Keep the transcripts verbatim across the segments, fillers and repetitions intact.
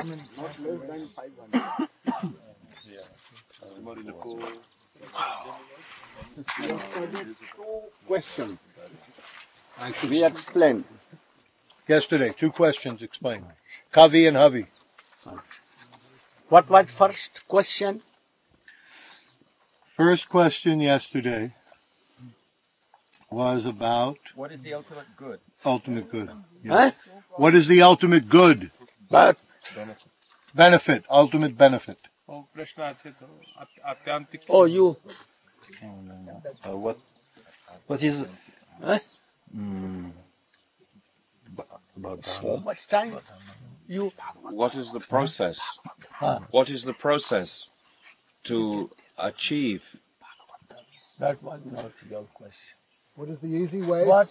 Not less than five hundred. Yesterday, two questions. We explained. Yesterday, two questions explained. Kavi and Havi. What was first question? First question yesterday was about what is the ultimate good? Ultimate good. Huh? What is the ultimate good? But Benefit, ultimate benefit. Oh, Krishna, Atyantik. oh, you. Uh, what? What is? Huh? Mm, about So much time. You. What is the process? Huh? What is the process to achieve? That was not your question. What is the easy way? What?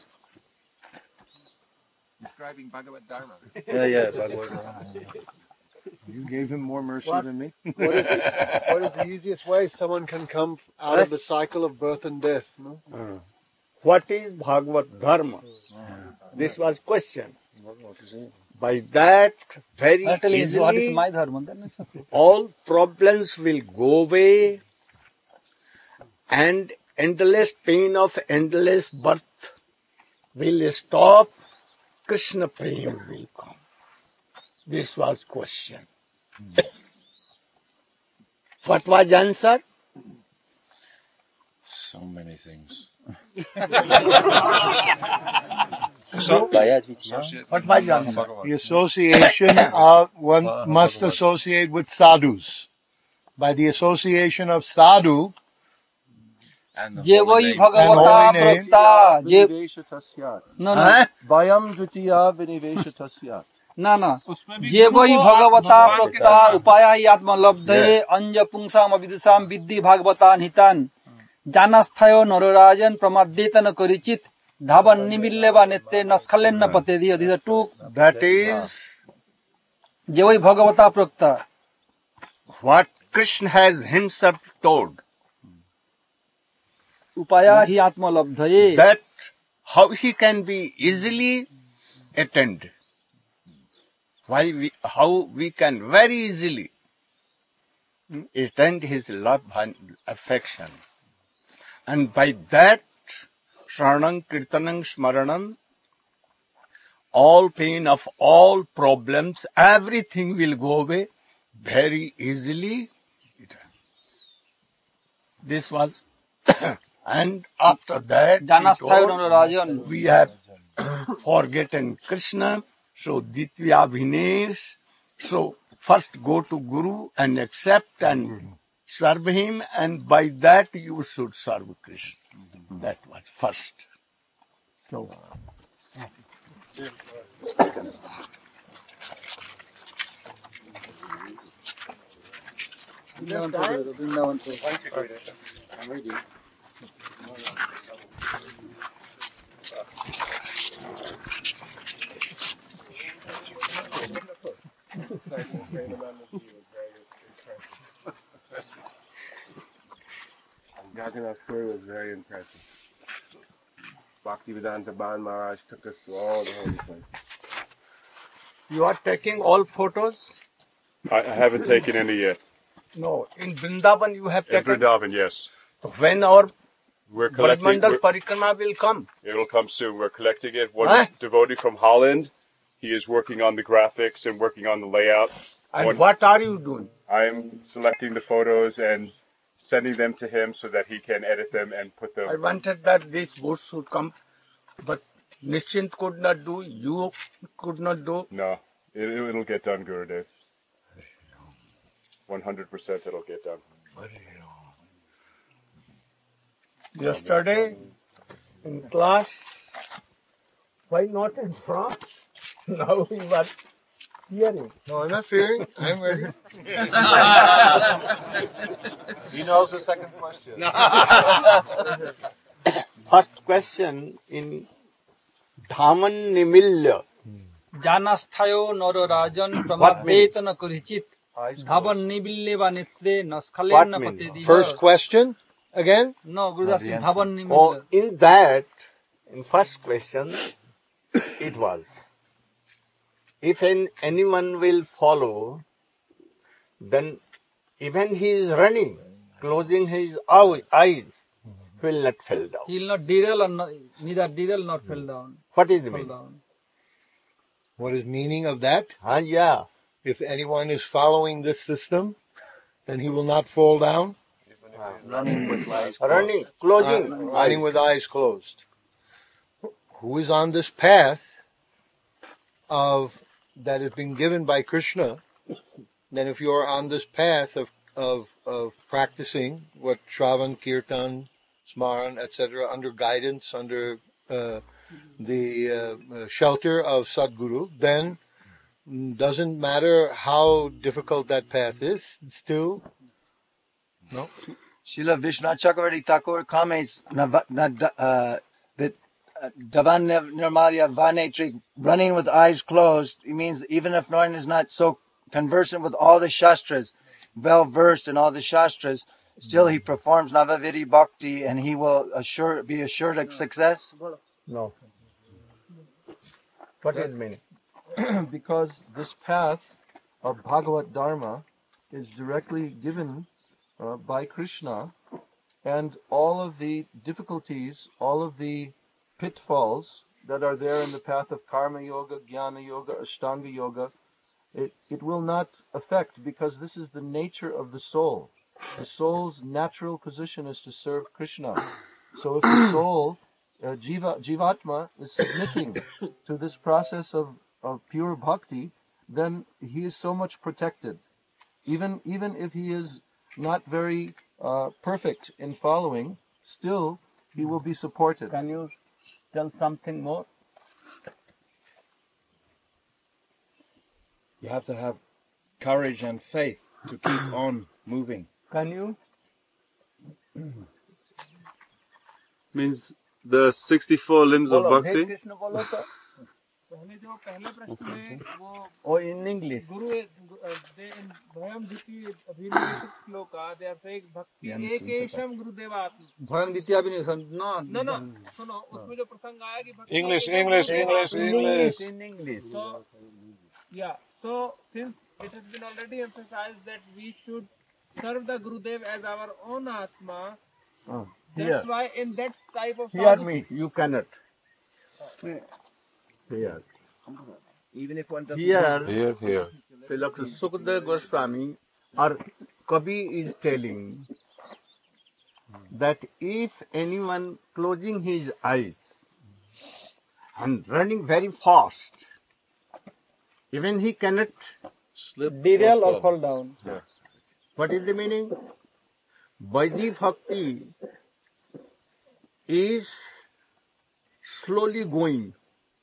Describing Bhagavad Dharma. Yeah, yeah. Bhagavad. You gave him more mercy What? than me. What is, the, what is the easiest way someone can come out of the cycle of birth and death? No? Uh, what is Bhagavad Dharma? This was question. By that, very easily, what is my dharma? Then it's okay. all problems will go away and endless pain of endless birth will stop. Krishna Prem will come. This was question. What was answer? So many things. So, What was answer? The association of one must associate with sadhus. By the association of sadhu And the Je holy voi name. bhagavata And holy name. prakta je Viniveshatasya. no no Huh? Vayam dvitiya viniveshatasya. ना ना उसमें भी जे वही गुरु भगवता भगवान के प्रोक्ता दर्शन। उपाया हि आत्मलब्धये अंज पुंसाम अविदुषाम विद्धि भागवतान हितान जानस्थयो नरराजन प्रमादेत न करिचित धावन निमिल्ले वा नेत्रे नस्खलेन न पतेदि these are two That is जे वही भगवता प्रोक्ता what Krishna has himself told. उपाया हि आत्मलब्धये That how he can be easily attained. Why we, how we can very easily attain his love and affection. And by that, Shranam, Kirtanam, Smaranam, all pain of all problems, everything will go away very easily. This was, and after that, he जानस्थयो told, नरराजन we have forgotten Krishna, so Ditya Bhinesh, so first go to Guru and accept and serve him, and by that you should serve Krishna. That was first. So, Vrindavan को I'm reading. Jagannath Puri was very impressive. Bhaktivedanta Bhan Maharaj took us to all the holy places. you are taking all photos? I, I haven't taken any yet. No, in Vrindavan you have In taken. Vrindavan, yes. So when our We're collecting. Brahmandal we're- Parikrama will come. It'll come soon. We're collecting it. One Huh? devotee from Holland, he is working on the graphics and working on the layout. And One- what are you doing? I am selecting the photos and sending them to him so that he can edit them and put I them. wanted that this books should come, but Nishchint could not do, you could not do. No, it, it'll get done, Gurudev. one hundred percent it'll get done. Yesterday in class, why not in France? Now we were hearing. No, I'm not fearing. I'm ready. He knows the second question. First question in Dhaman Nimilya. जानस्थयो नरराजन प्रमादेत न करिचित धावन निमिल्ले वा नेत्रे नस्खलेन What न mean? पतेदि First question again. No, Gurudas, Dhawan Oh, निमिल्ले in that, in first question, it was if an, anyone will follow, then even he is running, closing his ow- eyes, he will not fall down. He will not derail or not, neither derail nor fall down. What is the Fall meaning? down. What is meaning of that? Ah, yeah. If anyone is following this system, then he will not fall down. Running with eyes closed. Running, closing Uh, eyes. running with eyes closed. Who is on this path of that has been given by Krishna? Then, if you are on this path of of of practicing what Shravan, Kirtan, Smaran, et cetera, under guidance, under uh, the uh, uh, shelter of Sadguru, then mm, doesn't matter how difficult that path is, still, no. Srila Vishwanath Chakravarti Thakur comments Nav- Nad- uh, that uh, Davan Nirmalya Vanetrik, running with eyes closed, it means even if one is not so conversant with all the Shastras, well versed in all the Shastras, still he performs Navaviri Bhakti and he will assure, be assured of success. No. What is meaning? Because this path of Bhagavad Dharma is directly given uh, by Krishna, and all of the difficulties, all of the pitfalls that are there in the path of Karma Yoga, Jnana Yoga, Ashtanga Yoga, it, it will not affect, because this is the nature of the soul. The soul's natural position is to serve Krishna. So if the soul, uh, Jiva, Jivatma, is submitting to this process of, of pure bhakti, then he is so much protected. Even, even if he is not very uh, perfect in following, still he will be supported. Can you tell something more? You have to have courage and faith to keep on moving. Can you? Means the sixty-four limbs of Bolo, Hare bhakti. Krishna bolo to. पहले जो पहले प्रश्न में वो Oh, in English. Guru they in भयम द्वितीय अभिनिवेशित shloka they are saying bhakti एकेशम गुरुदेवात्म Bhayam Ditya Abhiniveshan. No, no no सुनो उसमें जो प्रसंग आया कि भक्ति English, एकेशम English, गुरुदेवात्म। English, English. In English. So yeah, so since it has been already emphasized that we should serve the Gurudev as our own Atma, Oh, that's here. why in that type of Hear sadhu- me. You cannot. Here. Even if one doesn't. Here, Here, here. Doctor Sukadeva Goswami or Kavi is telling that if anyone closing his eyes and running very fast, even he cannot Slip derail or or fall down. What is the meaning? Vaidhi Bhakti is slowly going,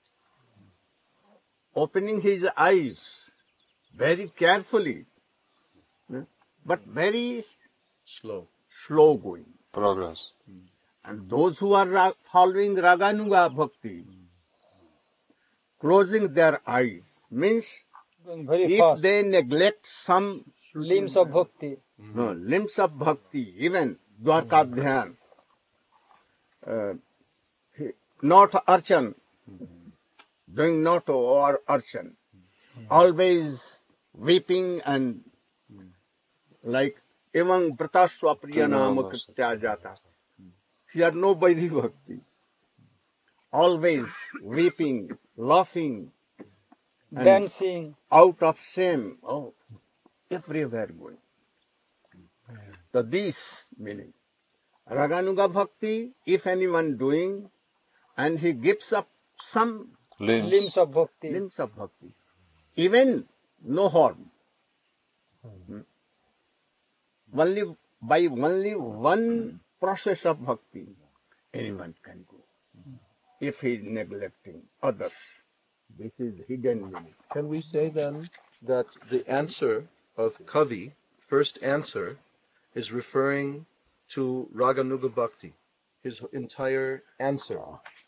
opening his eyes very carefully, but very slow. slow going. Progress. And those who are ra- following Raganuga Bhakti, closing their eyes, means Going very if fast. they neglect some Limbs of bhakti. no, limbs of bhakti, even Dwarkadhyan, uh, not archan, doing not or archan, always weeping and like evang prataswa priyanam kritya jata. Here no Vaidhi Bhakti. Always weeping, laughing, and Dancing. out of shame, oh, everywhere going. So this meaning. Raganuga Bhakti, if anyone doing, and he gives up some Limbs. Limbs of bhakti. limbs of Bhakti, even no harm. Hmm. Only by only one process of Bhakti, anyone can go. If he is neglecting others, this is hidden meaning. Can we say then that the answer of Kavi, first answer, is referring to Raganuga Bhakti, his entire answer?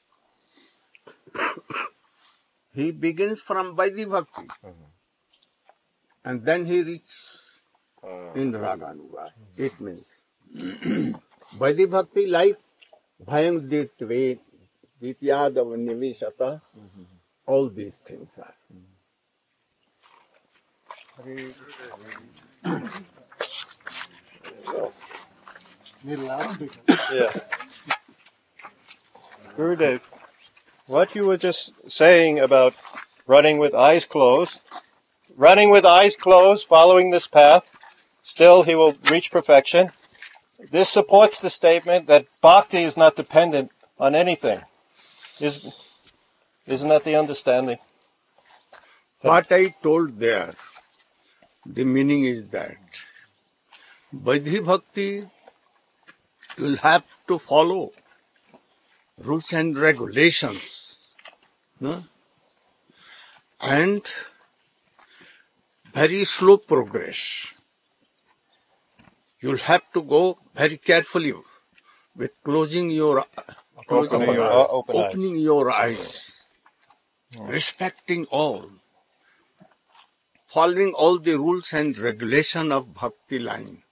He begins from Vaidhi Bhakti, and then he reaches in Raganuga. It means Vaidhi Bhakti like Bhayam Ditve, Dityadav Nivishata, all these things are. Need a loudspeaker. Yeah. Gurudev, what you were just saying about running with eyes closed, running with eyes closed, following this path, still he will reach perfection. This supports the statement that bhakti is not dependent on anything. Is, isn't that the understanding? What I told there, the meaning is that Vaidhi Bhakti, you'll have to follow rules and regulations, no? And very slow progress. You'll have to go very carefully with closing your closing Opening your- open eyes. opening your eyes, respecting all, following all the rules and regulation of bhakti line.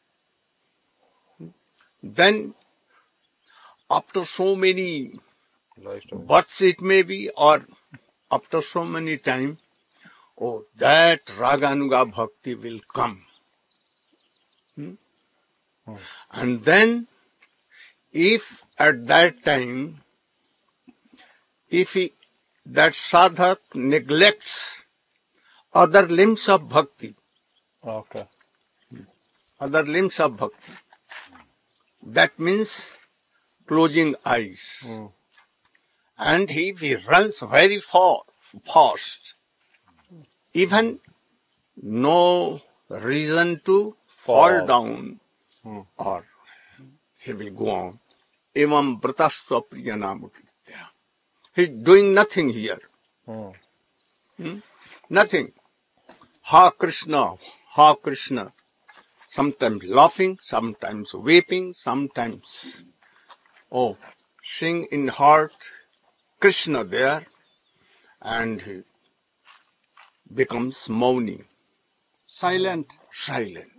Then, after so many births it may be, or after so many time, oh, that Raganuga bhakti will come. Hmm? And then, if at that time, if he, that sadhak neglects other limbs of bhakti, Okay. other limbs of bhakti, that means closing eyes. Mm. And if he runs very far, fast, even no reason to fall, Fall. down, Mm. or he will go on. Evam vratasva priyanamukitya. He's doing nothing here. Mm. Hmm? Nothing. Ha Krishna, Ha Krishna. Sometimes laughing, sometimes weeping, sometimes, oh, sing in heart, Krishna there, and he becomes Mauni, Silent. silent.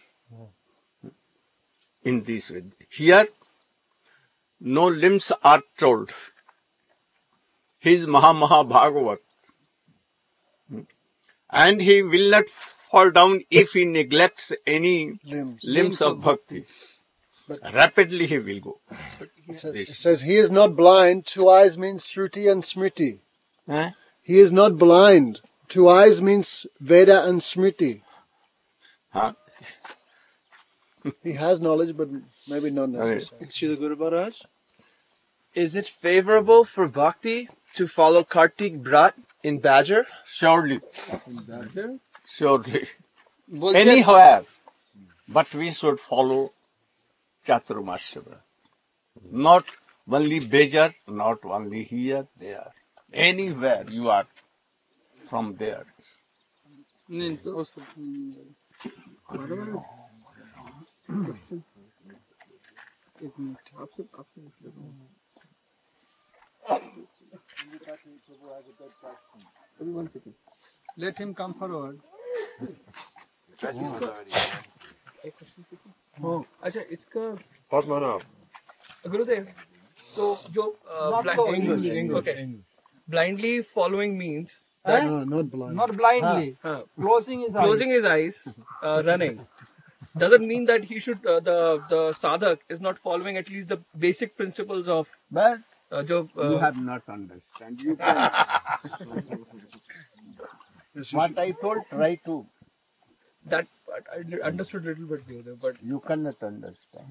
In this way. Here, no limbs are told. He is Maha Maha Bhagavat. And he will not fall down if he neglects any Limbs. limbs of bhakti. But Rapidly he will go. it says, it says he is not blind. Two eyes means Shruti and Smriti. Eh? He is not blind. Two eyes means Veda and Smriti. Huh? He has knowledge, but maybe not necessary. Srila Guru Maharaj, is it favorable for bhakti to follow Kartik Brat in Badger? Surely, Badger? surely. বলছেন Anywhere. But we should follow Chaturmasya. Not only Bejar, not only here, there. Anywhere you are from there. নিন, ওষুধ। एक minute, आपसे आपसे One second. Let him come forward. Oh, अच्छा इसका Padmanabh. गुरुदेव तो जो uh, Not blind- so English, English, okay. English. blindly following means Eh? No, not blind. Not blindly. uh, Closing his closing eyes. his eyes, uh, running. Doesn't mean that he should uh, the the sadhak is not following at least the basic principles of But uh, jo, uh, you have not understand. You can. Yes, you What should- I told, try to. that part I did- understood a little bit Gurudev, but You cannot understand.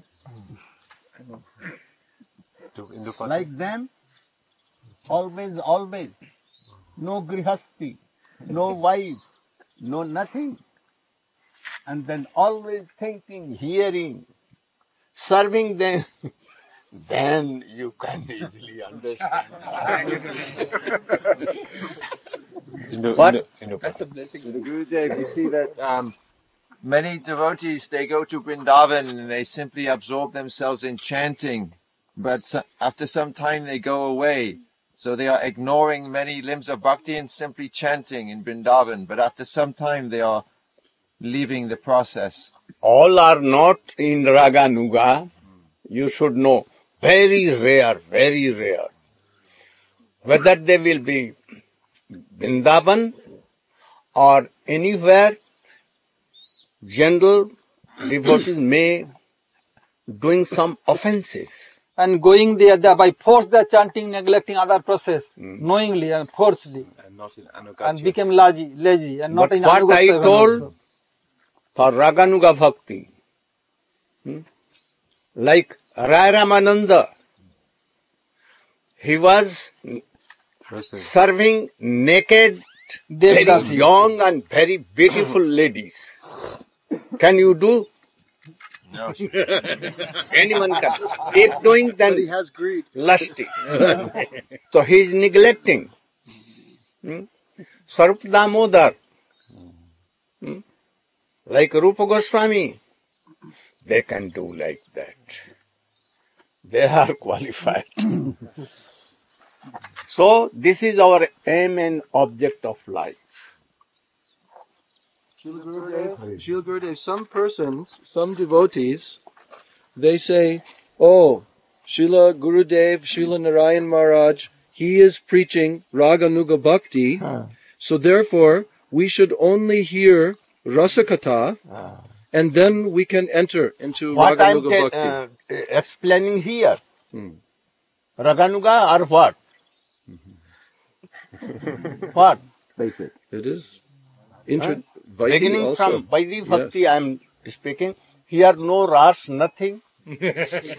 Indupati. Like them, always, always. No grihasti, no wife, no nothing. And then always thinking, hearing, serving them. Then you can easily understand. What? that's a blessing. The Gurudev, you see that um, many devotees, they go to Vrindavan and they simply absorb themselves in chanting, but so, after some time they go away. So they are ignoring many limbs of bhakti and simply chanting in Vrindavan, but after some time they are leaving the process. All are not in Raganuga. You should know. Very rare, very rare. Whether they will be Vrindavan or anywhere, general devotees may doing some offenses. And going there, there by force they are chanting, neglecting other process, knowingly and forcefully, And not in and Anugatya. became lazy, lazy and not But in what I Anugatya even told also. for Raganuga Bhakti, hmm, like Rai Ramananda, he was serving naked, very Devdasi. young and very beautiful ladies. Can you do? No. Anyone can. If doing, then But he has greed. lusty. So he is neglecting. Hmm? Sarup Damodar, hmm? like Rupa Goswami, they can do like that. They are qualified. So this is our aim and object of life. Srila Gurudev, Srila Gurudev, some persons, some devotees, they say, oh, Srila Gurudev, Srila Narayan Maharaj, he is preaching Raganuga Bhakti, so therefore we should only hear Rasakatha, and then we can enter into What I am Raganuga te- Bhakti. uh, explaining here, Hmm. Raganuga or what? What? Basic. It is. Intro- Huh? Vaidhi Beginning also. from Vaidhi Yes. Bhakti I am speaking. Here no ras, nothing. They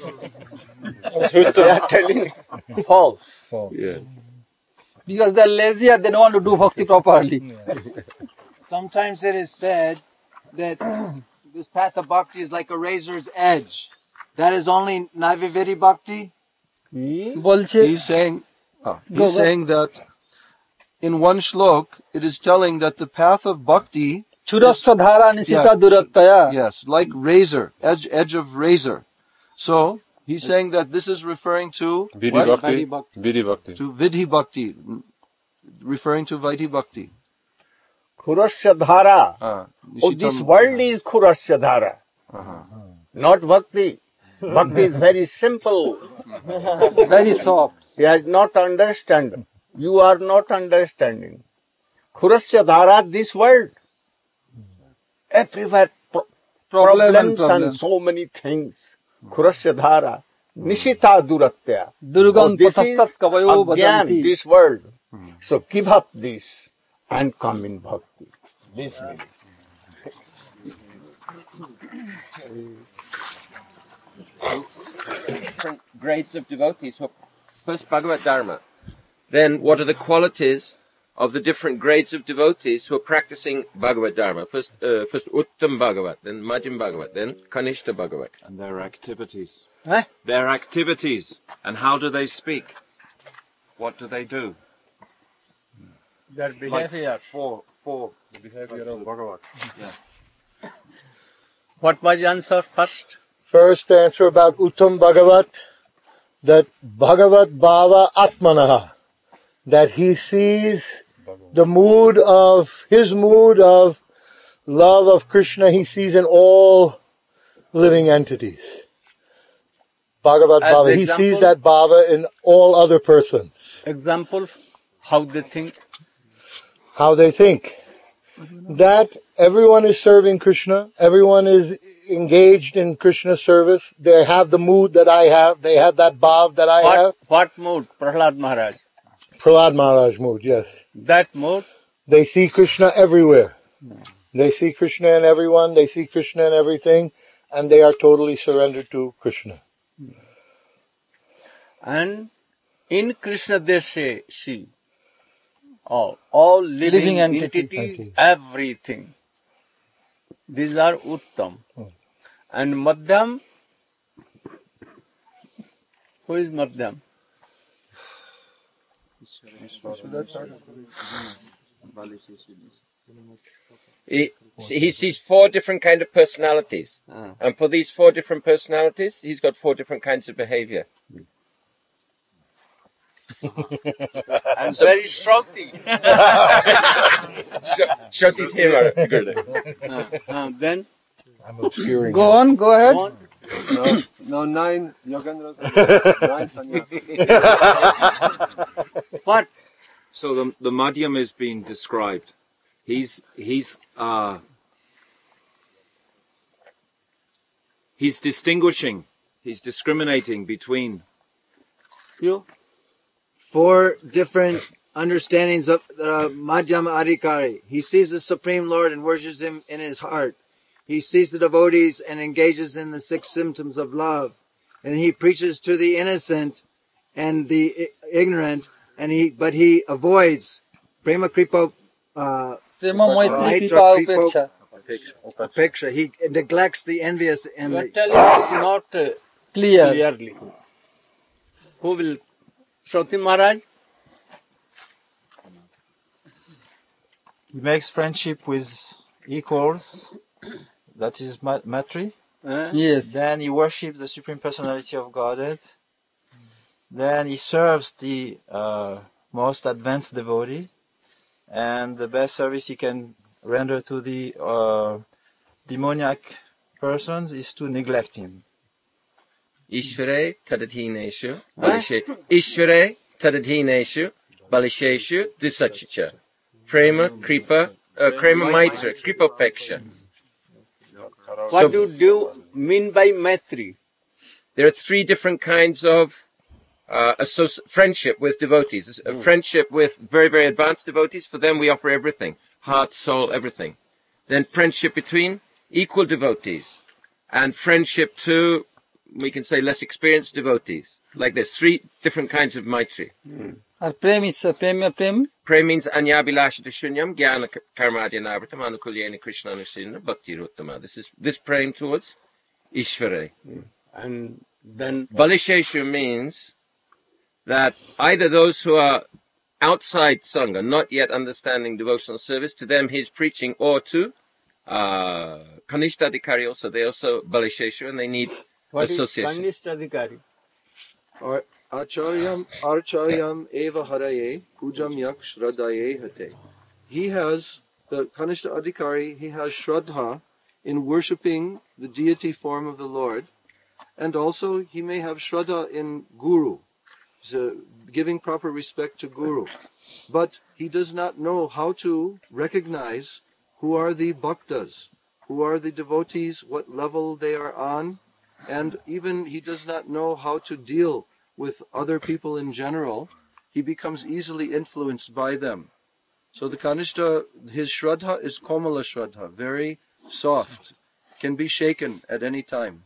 are telling false. Yeah. Because they are lazy and they don't want to do bhakti properly. Sometimes it is said that this path of bhakti is like a razor's edge. That is only Naivivedi bhakti. বলছে He's saying, oh, Go, he's go. saying that in one shlok, it is telling that the path of bhakti, চুরস্য ধারা Nishita দূরত্বয়া. yes, like razor, edge, edge of razor. So he's saying that this is referring to Vidhi what? Bhakti. Vidhi Bhakti. To Vidhi Bhakti, referring to Vaidhi Bhakti. Khurasya dhara. Ah, Oh, this world is Khurasya dhara. Uh-huh. Not Bhakti. Bhakti is very simple. Very soft. He has not understand. You are not understanding. Khurasya dhara, this world. Everywhere pro- Problem and problems problem. and so many things. Khurasya dhara. Nishita duratya. Durgan Oh, this is patastat kavayo agyan, vadanti. this world. So give up this and come in bhakti. This way. Different grades of devotees. So first Bhagavad Dharma. Then what are the qualities of the different grades of devotees who are practicing Bhagavad Dharma? First, uh, first Uttam Bhagavat, then Majjhim Bhagavat, then Kanishta Bhagavat. And their activities. Huh? Their activities. And how do they speak? What do they do? Their Like four, four. The behavior of Bhagavat. Yeah. What was the answer first? First answer about Uttam Bhagavat, that Bhagavat Bhava Atmanaha, that he sees the mood of, his mood of love of Krishna, he sees in all living entities. Bhagavat As Bhava, he example? sees that Bhava in all other persons. Example, how they think. How they think. That everyone is serving Krishna, everyone is engaged in Krishna's service, they have the mood that I have, they have that bhav that I have. What, what mood? Prahlad Maharaj. Prahlad Maharaj mood, yes. That mood? They see Krishna everywhere. They see Krishna in everyone, they see Krishna in everything, and they are totally surrendered to Krishna. And in Krishna they say, see, all, all living, Living entity. entity, everything. These are Uttam. And Madhyam, who is Madhyam? He, he sees four different kind of personalities. Ah. And for these four different personalities, he's got four different kinds of behavior. And very shruti. Shruti is here, uh, uh, Then? I'm obscuring. Go on, go ahead. Go on. No, no, nine Yogendras, nine sannyasis. What? So the the Madhyam is being described. He's he's uh he's distinguishing, he's discriminating between You? Four different understandings of uh, Madhyama Adhikari. He sees the Supreme Lord and worships Him in his heart. He sees the devotees and engages in the six symptoms of love. And he preaches to the innocent and the i- ignorant, and he but he avoids prema kripa, uh, Prema maitri maitra kripa kripa upeksha. upeksha. He neglects the envious and You are the telling it not uh, Clear. clearly. Who will? Shruti Maharaj? He makes friendship with equals, that is ma- matri. Eh? Yes. Then he worships the Supreme Personality of Godhead. Then he serves the uh, most advanced devotee. And the best service he can render to the uh, demoniac persons is to neglect him. Ishvare tadadhineshu balishe Ishvare tadadhineshu balisheshu dusachicha. Prema kripa uh, krema maitra kripa peksha. What do you mean by Maitri? There are three different kinds of uh, associ- friendship with devotees. A friendship with very, very advanced devotees, for them we offer everything. Heart, soul, everything. Then friendship between equal devotees. And friendship to, we can say, less experienced devotees. Like there's three different kinds of maitri. Or prem is uh, prem, prem. Prem means anyabilashita shunyam jnana karmadhyanavartam anukulyena krishna anusina bhakti ruttama. This is this prem towards Ishvare. And then Balisheshu means that either those who are outside Sangha, not yet understanding devotional service, to them he's preaching, or to uh, Kanishta Adhikari also, they also Balisheshu, and they need what is association. Kanishta Adhikari? Ar- Acharyam Archaryam Eva Haraye Pujam Yak Shradhaye Hate. He has, the Kanishta Adhikari, he has Shraddha in worshipping the deity form of the Lord, and also he may have Shraddha in Guru, so giving proper respect to Guru. But he does not know how to recognize who are the bhaktas, who are the devotees, what level they are on, and even he does not know how to deal with other people in general. He becomes easily influenced by them. So the Kanishta, his Shraddha is Komala Shraddha, very soft, can be shaken at any time.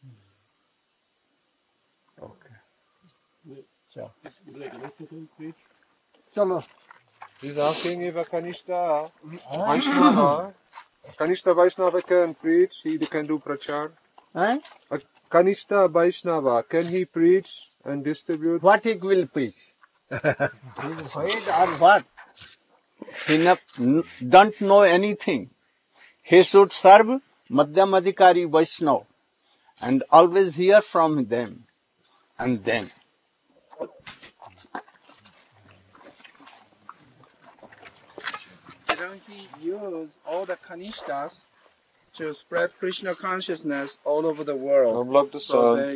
Chalo. He's asking if a Kanishta Vaishnava, Kanishta Vaishnava can preach, he can do prachar. Eh? A Kanishta Vaishnava, can he preach and distribute? What he will preach? His head or what? He ne- n- don't know anything. He should serve Madhyam Adhikari Vaishnava and always hear from them and them. Didn't he use all the Kanishtas to spread Krishna consciousness all over the world? Unblock the So sun. they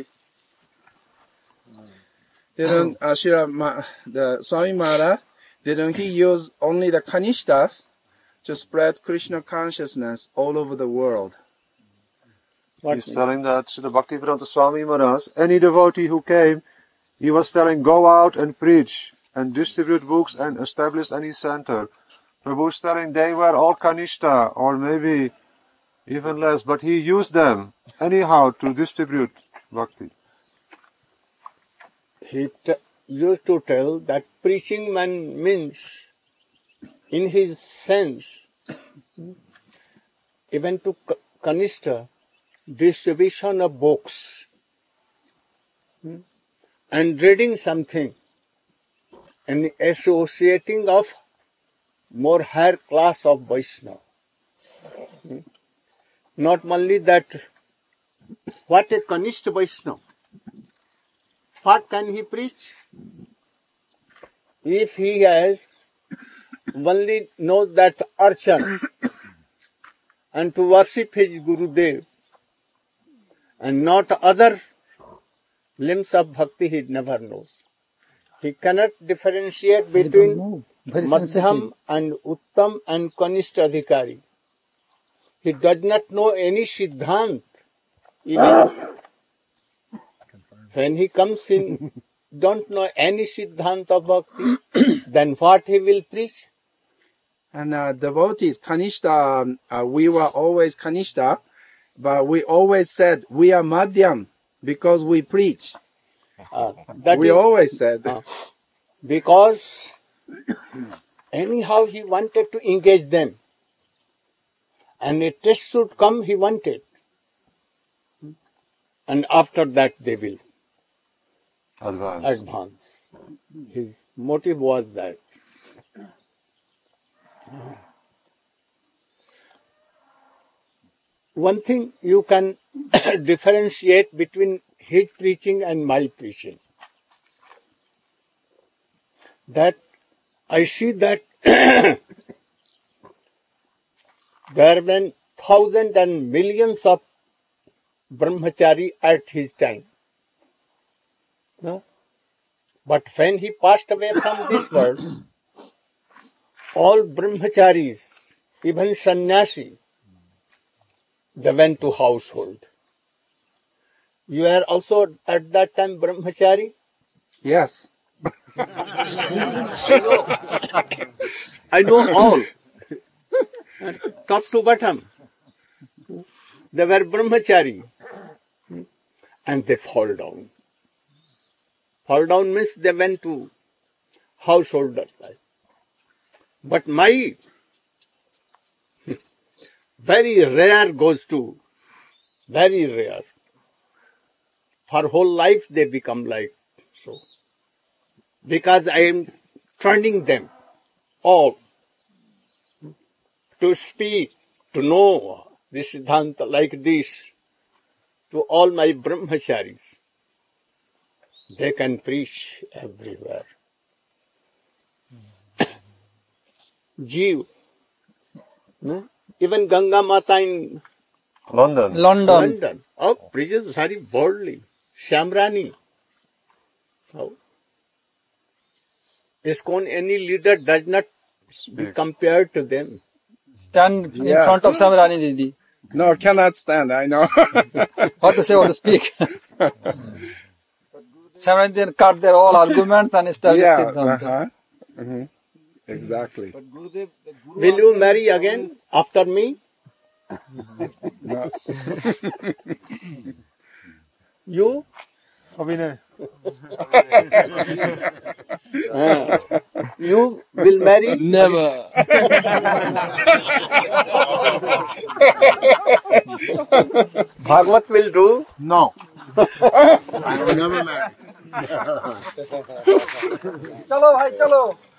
didn't Ashira Ma, the Swami Maharaj, didn't he use only the Kanishtas to spread Krishna consciousness all over the world? He's telling that to the Bhaktivedanta Swami Maharaj, any devotee who came, he was telling, go out and preach and distribute books and establish any center. Prabhu's telling they were all Kanishta, or maybe even less, but he used them anyhow to distribute bhakti. He t- used to tell that preaching man means, in his sense, even to K- Kanishta, distribution of books hmm, and reading something and associating of more higher class of Vaishnava. Hmm. Not only that, what a Kanishta Vaishnava, what can he preach? If he has only knows that archan and to worship his Gurudev and not other limbs of bhakti, he never knows. He cannot differentiate between Madhyam and Uttam and Kanishta Adhikari. He does not know any Siddhant Even when he comes in, don't know any Siddhanta Bhakti, then what he will preach? And uh, devotees, Kanishta, um, uh, we were always Kanishta, but we always said we are Madhyam because we preach. Uh, that we is- always said. uh, because anyhow he wanted to engage them. And a test should come, he wanted. And after that they will Advance. advance. His motive was that. One thing you can differentiate between his preaching and my preaching. That I see that there have been thousands and millions of brahmachari at his time. No? But when he passed away from this world, all brahmacharis, even sannyasi, they went to household. You are also at that time brahmachari? Yes. I know all. Top to bottom. They were brahmachari. And they fall down. Fall down means they went to householder life. But my very rare goes to, very rare. For whole life they become like so. Because I am training them all to speak, to know this Siddhanta like this, to all my brahmacharis. They can preach everywhere. Jeev, no? Even Ganga Mata in London. London. London. Oh, preaches very boldly. Shamrani. Oh. ISKCON, any leader does not be compared to them. Stand in Yes. front of Samrani Didi. No, cannot stand, I know. What to say, what to speak. Samrani Didi cut their all arguments and established yeah, Siddhanta. uh-huh. hmm Exactly. Will you marry again after me? No. You? Abhinay. Uh, you will marry? Never. Bhagavat will do? No. I will never marry. Chalo, bhai, chalo.